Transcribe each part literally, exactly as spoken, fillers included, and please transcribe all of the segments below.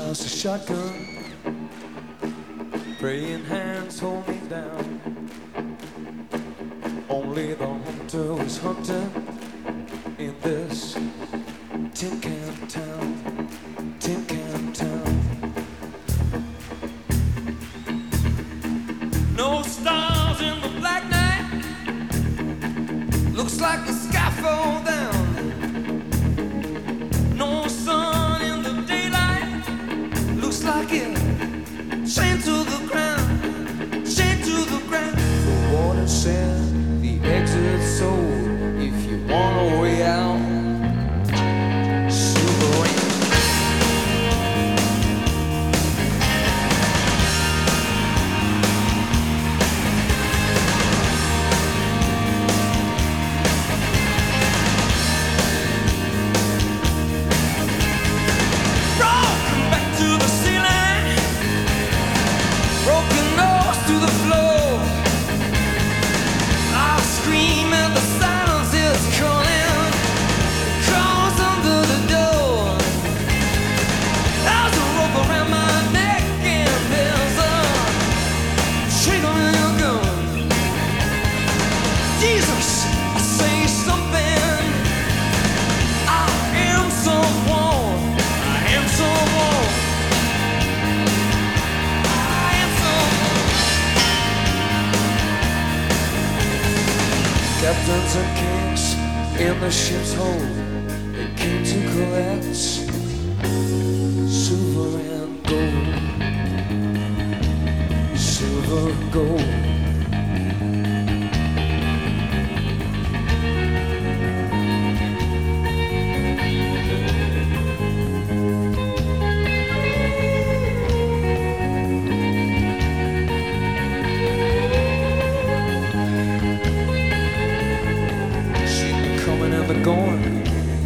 house a shotgun, praying hands hold me down. Only the hunter was hunting in this tin can town, tin can town. No stars in the black night, looks like the sky fall down. No sun in the daylight, looks like it chained to the ground, chained to the ground. The water said the exit sold if you want a way out. Captains and kings in the ship's hold, they came to collect silver and gold, silver and gold. Going.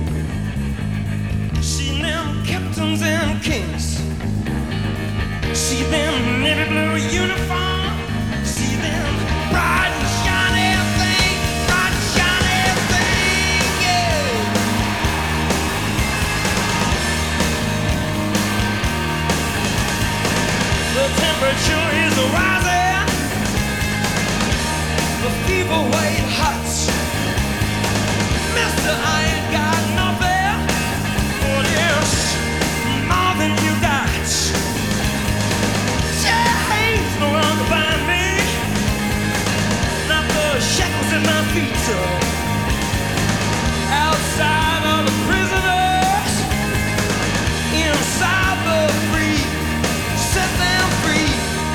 See them captains and kings, see them navy blue uniform, see them bright and shiny thing, bright and shiny thing, yeah. The temperature is rising, the fever weight hot. Mister, I ain't got nothing for this, more than you got. Chains no longer bind me, not the shackles in my feet. Outside are the prisoners, inside the free. Set them free,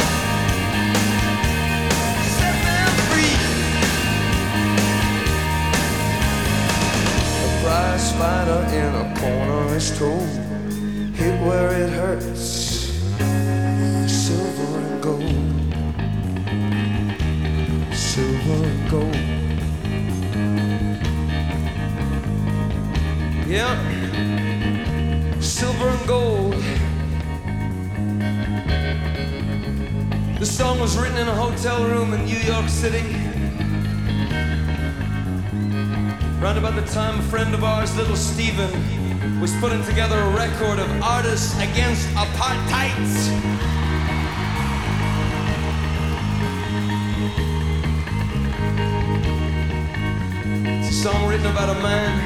set them free. Prize fighter in a corner is told, hit where it hurts, silver and gold, silver and gold. Yeah, silver and gold. The song was written in a hotel room in New York City. Around about the time a friend of ours, Little Steven, was putting together a record of artists against apartheid. It's a song written about a man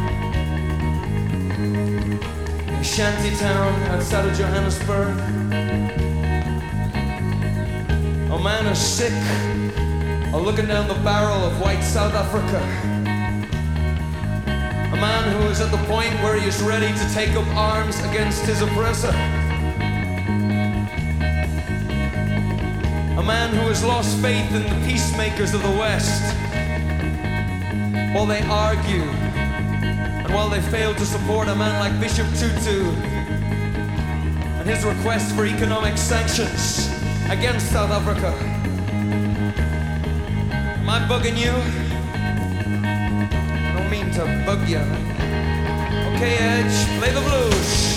in a shanty town outside of Johannesburg. A man who's sick of looking down the barrel of white South Africa. A man who is at the point where he is ready to take up arms against his oppressor. A man who has lost faith in the peacemakers of the West. While they argue, and while they fail to support a man like Bishop Tutu and his request for economic sanctions against South Africa. Am I bugging you? I don't mean to bug you. Okay, Edge, play the blues.